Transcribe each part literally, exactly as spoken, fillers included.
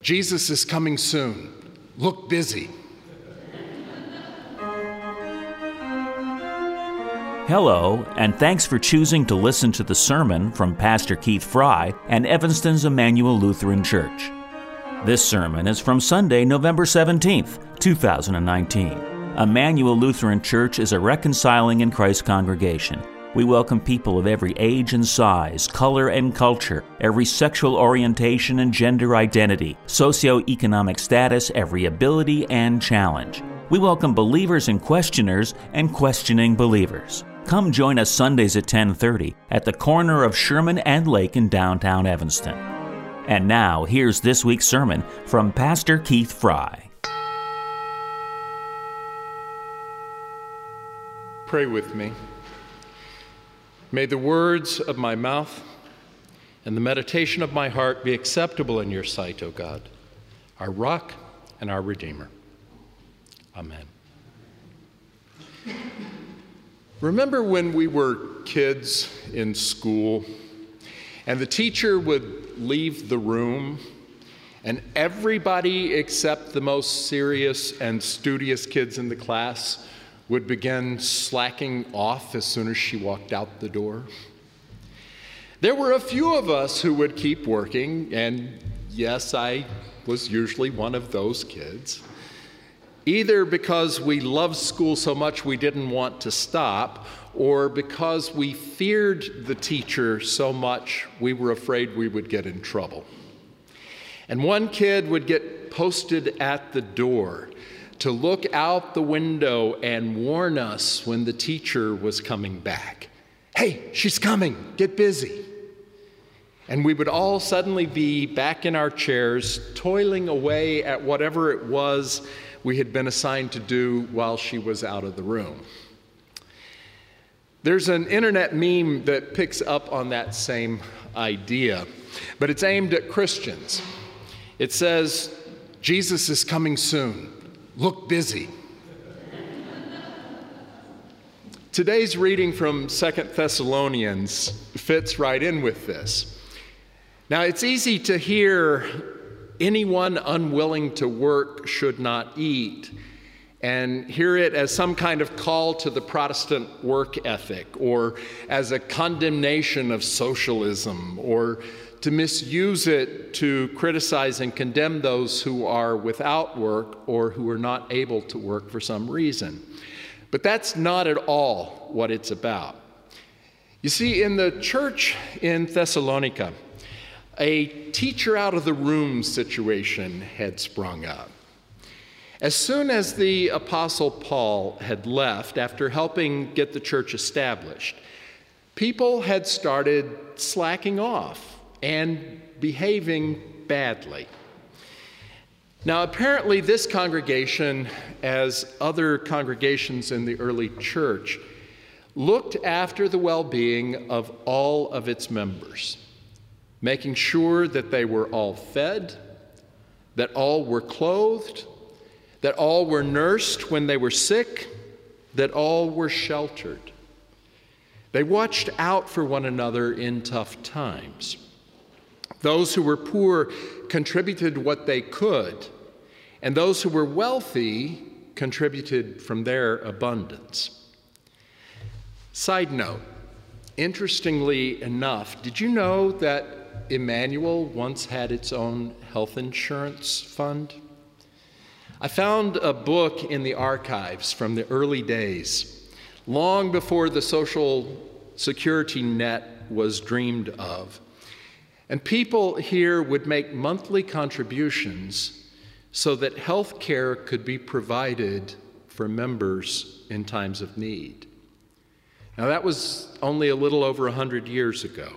Jesus is coming soon. Look busy. Hello, and thanks for choosing to listen to the sermon from Pastor Keith Fry and Evanston's Emmanuel Lutheran Church. This sermon is from Sunday, November seventeenth, two thousand nineteen. Emmanuel Lutheran Church is a reconciling in Christ congregation. We welcome people of every age and size, color and culture, every sexual orientation and gender identity, socioeconomic status, every ability and challenge. We welcome believers and questioners and questioning believers. Come join us Sundays at ten thirty at the corner of Sherman and Lake in downtown Evanston. And now, here's this week's sermon from Pastor Keith Fry. Pray with me. May the words of my mouth and the meditation of my heart be acceptable in your sight, O God, our rock and our Redeemer. Amen. Remember when we were kids in school and the teacher would leave the room and everybody except the most serious and studious kids in the class would begin slacking off as soon as she walked out the door? There were a few of us who would keep working, and yes, I was usually one of those kids. Either because we loved school so much we didn't want to stop, or because we feared the teacher so much we were afraid we would get in trouble. And one kid would get posted at the door to look out the window and warn us when the teacher was coming back. Hey, she's coming, get busy. And we would all suddenly be back in our chairs, toiling away at whatever it was we had been assigned to do while she was out of the room. There's an internet meme that picks up on that same idea, but it's aimed at Christians. It says, Jesus is coming soon. Look busy. Today's reading from Second Thessalonians fits right in with this. Now, it's easy to hear anyone unwilling to work should not eat, and hear it as some kind of call to the Protestant work ethic, or as a condemnation of socialism, or to misuse it to criticize and condemn those who are without work or who are not able to work for some reason. But that's not at all what it's about. You see, in the church in Thessalonica, a teacher out of the room situation had sprung up. As soon as the Apostle Paul had left after helping get the church established, people had started slacking off and behaving badly. Now, apparently this congregation, as other congregations in the early church, looked after the well-being of all of its members, making sure that they were all fed, that all were clothed, that all were nursed when they were sick, that all were sheltered. They watched out for one another in tough times. Those who were poor contributed what they could, and those who were wealthy contributed from their abundance. Side note, interestingly enough, did you know that Emmanuel once had its own health insurance fund? I found a book in the archives from the early days, long before the social security net was dreamed of. And people here would make monthly contributions so that health care could be provided for members in times of need. Now, that was only a little over one hundred years ago.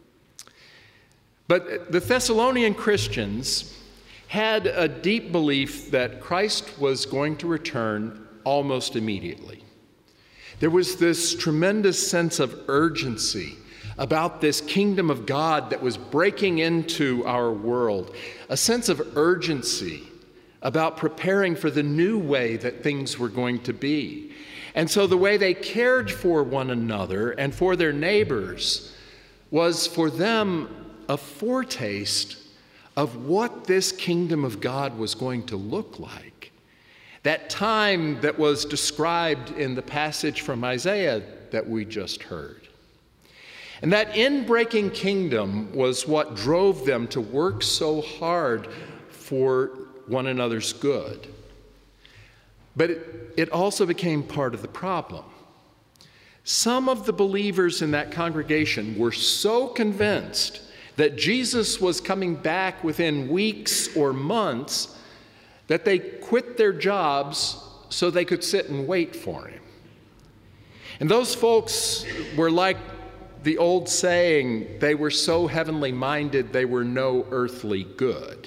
But the Thessalonian Christians had a deep belief that Christ was going to return almost immediately. There was this tremendous sense of urgency about this kingdom of God that was breaking into our world, a sense of urgency about preparing for the new way that things were going to be. And so the way they cared for one another and for their neighbors was for them a foretaste of what this kingdom of God was going to look like. That time that was described in the passage from Isaiah that we just heard. And that in-breaking kingdom was what drove them to work so hard for one another's good. But it, it also became part of the problem. Some of the believers in that congregation were so convinced that Jesus was coming back within weeks or months that they quit their jobs so they could sit and wait for him. And those folks were like the old saying, they were so heavenly minded they were no earthly good.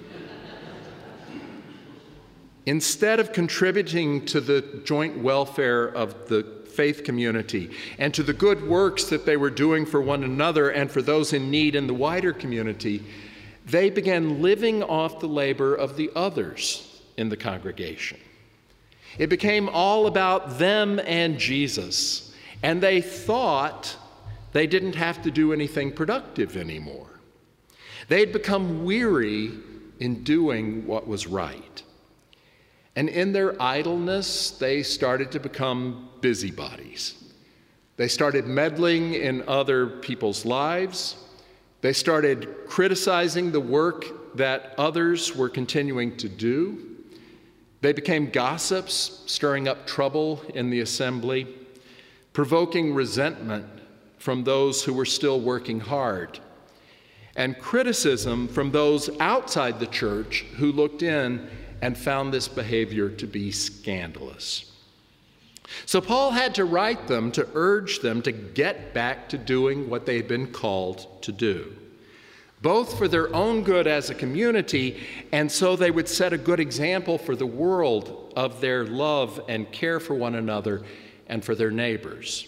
Instead of contributing to the joint welfare of the faith community and to the good works that they were doing for one another and for those in need in the wider community, they began living off the labor of the others in the congregation. It became all about them and Jesus, and they thought they didn't have to do anything productive anymore. They'd become weary in doing what was right. And in their idleness, they started to become busybodies. They started meddling in other people's lives. They started criticizing the work that others were continuing to do. They became gossips, stirring up trouble in the assembly, provoking resentment from those who were still working hard, and criticism from those outside the church who looked in and found this behavior to be scandalous. So Paul had to write them to urge them to get back to doing what they had been called to do, both for their own good as a community and so they would set a good example for the world of their love and care for one another and for their neighbors.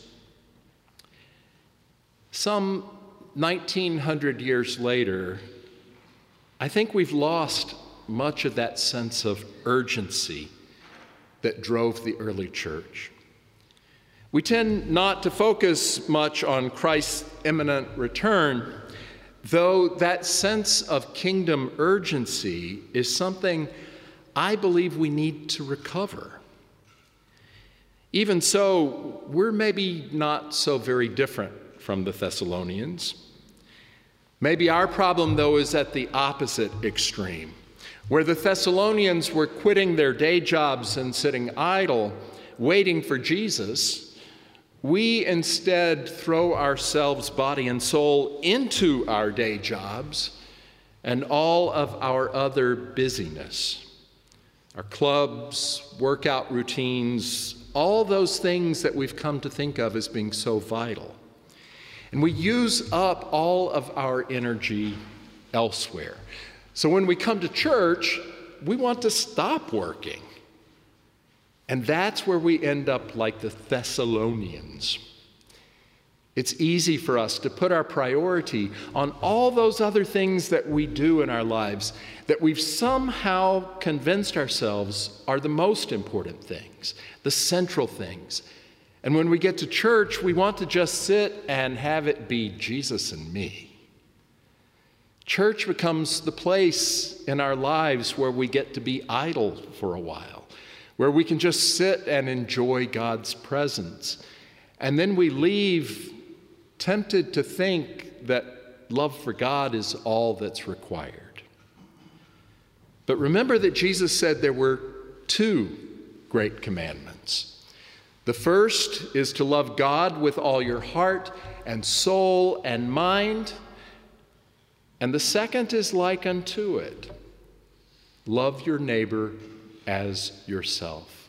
Some nineteen hundred years later, I think we've lost much of that sense of urgency that drove the early church. We tend not to focus much on Christ's imminent return, though that sense of kingdom urgency is something I believe we need to recover. Even so, we're maybe not so very different from the Thessalonians. Maybe our problem, though, is at the opposite extreme. Where the Thessalonians were quitting their day jobs and sitting idle, waiting for Jesus, we instead throw ourselves, body and soul, into our day jobs and all of our other busyness. Our clubs, workout routines, all those things that we've come to think of as being so vital. And we use up all of our energy elsewhere. So when we come to church, we want to stop working. And that's where we end up like the Thessalonians. It's easy for us to put our priority on all those other things that we do in our lives that we've somehow convinced ourselves are the most important things, the central things. And when we get to church, we want to just sit and have it be Jesus and me. Church becomes the place in our lives where we get to be idle for a while, where we can just sit and enjoy God's presence. And then we leave tempted to think that love for God is all that's required. But remember that Jesus said there were two great commandments. The first is to love God with all your heart and soul and mind. And the second is like unto it. Love your neighbor as yourself.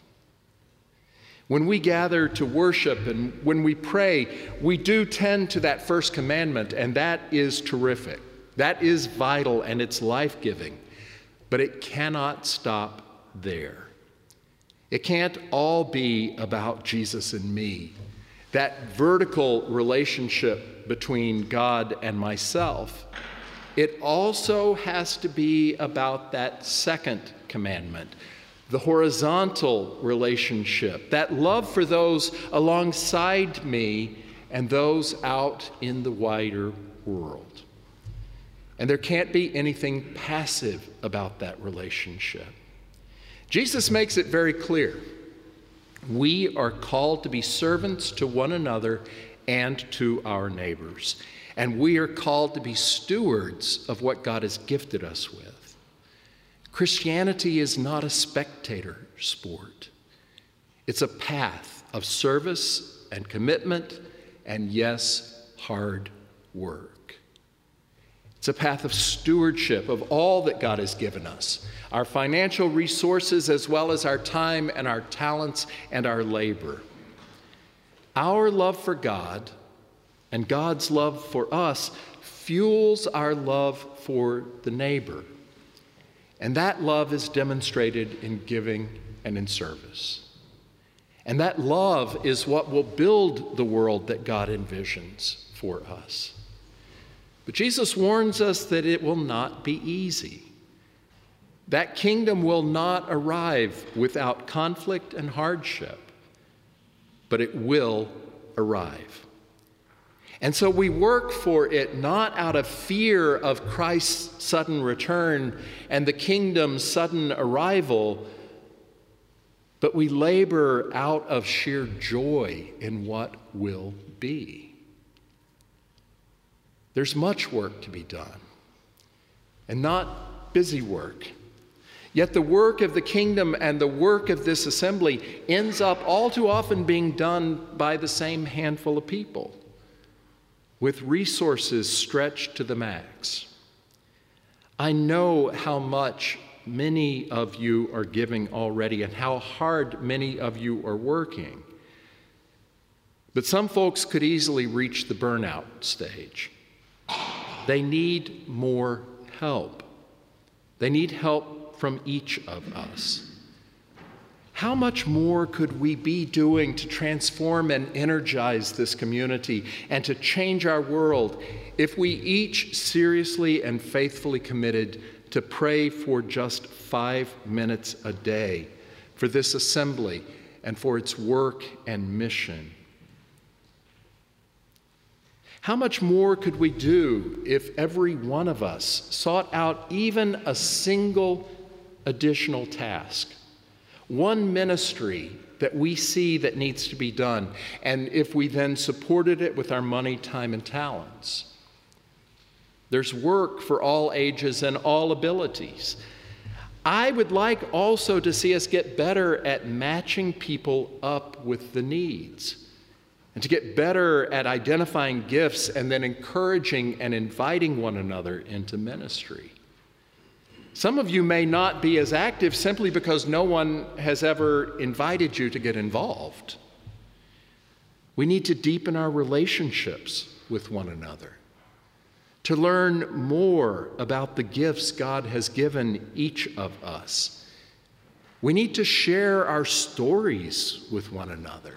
When we gather to worship and when we pray, we do tend to that first commandment, and that is terrific. That is vital and it's life-giving. But it cannot stop there. It can't all be about Jesus and me. That vertical relationship between God and myself. It also has to be about that second commandment, the horizontal relationship, that love for those alongside me and those out in the wider world. And there can't be anything passive about that relationship. Jesus makes it very clear. We are called to be servants to one another and to our neighbors. And we are called to be stewards of what God has gifted us with. Christianity is not a spectator sport. It's a path of service and commitment and, yes, hard work. It's a path of stewardship of all that God has given us, our financial resources as well as our time and our talents and our labor. Our love for God and God's love for us fuels our love for the neighbor. And that love is demonstrated in giving and in service. And that love is what will build the world that God envisions for us. But Jesus warns us that it will not be easy. That kingdom will not arrive without conflict and hardship, but it will arrive. And so we work for it not out of fear of Christ's sudden return and the kingdom's sudden arrival, but we labor out of sheer joy in what will be. There's much work to be done, and not busy work. Yet the work of the kingdom and the work of this assembly ends up all too often being done by the same handful of people, with resources stretched to the max. I know how much many of you are giving already and how hard many of you are working. But some folks could easily reach the burnout stage. They need more help. They need help from each of us. How much more could we be doing to transform and energize this community and to change our world if we each seriously and faithfully committed to pray for just five minutes a day for this assembly and for its work and mission? How much more could we do if every one of us sought out even a single additional task, one ministry that we see that needs to be done, and if we then supported it with our money, time, and talents? There's work for all ages and all abilities. I would like also to see us get better at matching people up with the needs, and to get better at identifying gifts and then encouraging and inviting one another into ministry. Some of you may not be as active simply because no one has ever invited you to get involved. We need to deepen our relationships with one another, to learn more about the gifts God has given each of us. We need to share our stories with one another.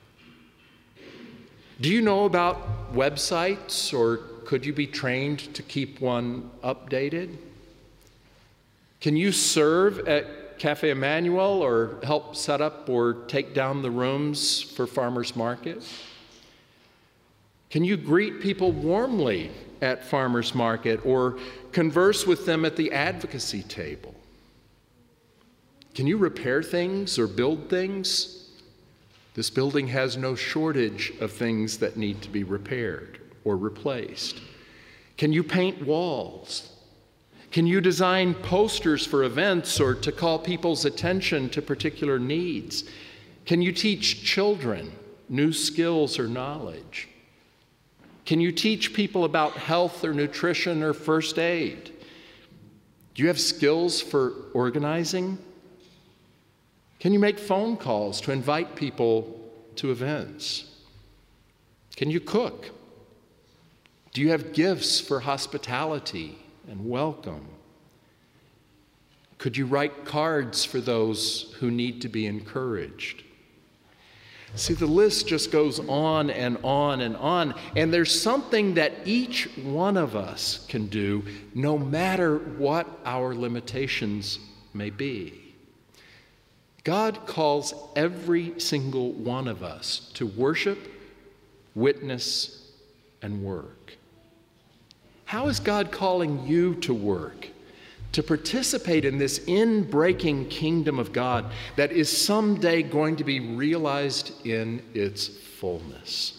Do you know about websites, or could you be trained to keep one updated? Can you serve at Cafe Emmanuel or help set up or take down the rooms for Farmers Market? Can you greet people warmly at Farmers Market or converse with them at the advocacy table? Can you repair things or build things? This building has no shortage of things that need to be repaired or replaced. Can you paint walls? Can you design posters for events or to call people's attention to particular needs? Can you teach children new skills or knowledge? Can you teach people about health or nutrition or first aid? Do you have skills for organizing? Can you make phone calls to invite people to events? Can you cook? Do you have gifts for hospitality and welcome? Could you write cards for those who need to be encouraged? See, the list just goes on and on and on, and there's something that each one of us can do, no matter what our limitations may be. God calls every single one of us to worship, witness, and work. How is God calling you to work, to participate in this in-breaking kingdom of God that is someday going to be realized in its fullness?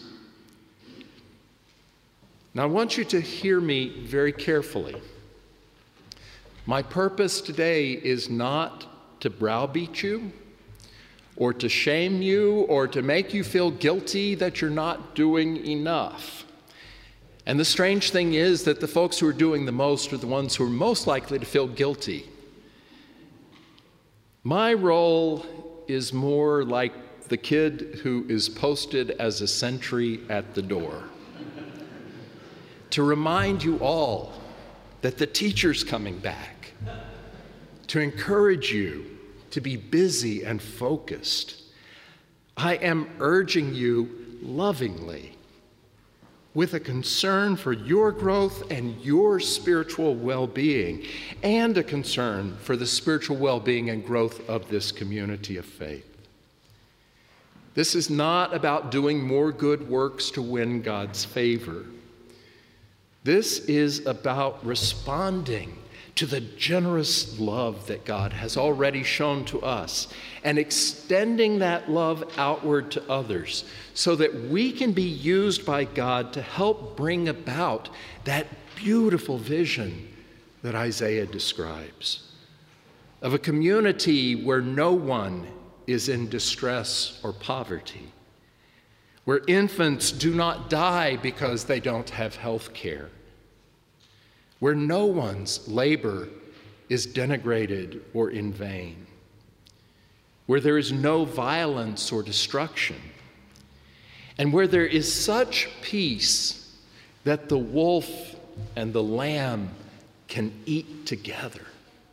Now, I want you to hear me very carefully. My purpose today is not to browbeat you, or to shame you, or to make you feel guilty that you're not doing enough. And the strange thing is that the folks who are doing the most are the ones who are most likely to feel guilty. My role is more like the kid who is posted as a sentry at the door, to remind you all that the teacher's coming back, to encourage you to be busy and focused. I am urging you lovingly, with a concern for your growth and your spiritual well-being, and a concern for the spiritual well-being and growth of this community of faith. This is not about doing more good works to win God's favor. This is about responding to the generous love that God has already shown to us and extending that love outward to others so that we can be used by God to help bring about that beautiful vision that Isaiah describes of a community where no one is in distress or poverty, where infants do not die because they don't have health care, where no one's labor is denigrated or in vain, where there is no violence or destruction, and where there is such peace that the wolf and the lamb can eat together.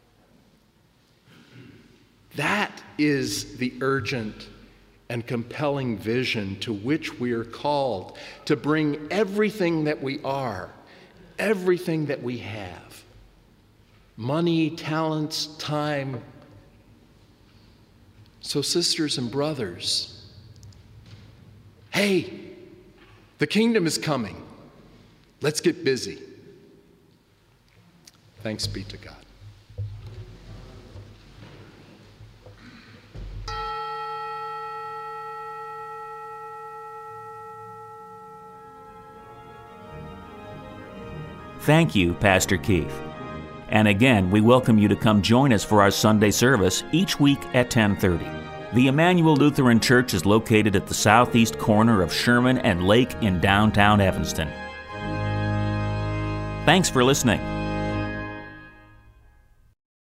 That is the urgent and compelling vision to which we are called to bring everything that we are, everything that we have, money, talents, time. So, sisters and brothers, hey, the kingdom is coming. Let's get busy. Thanks be to God. Thank you, Pastor Keith. And again, we welcome you to come join us for our Sunday service each week at ten thirty. The Emmanuel Lutheran Church is located at the southeast corner of Sherman and Lake in downtown Evanston. Thanks for listening.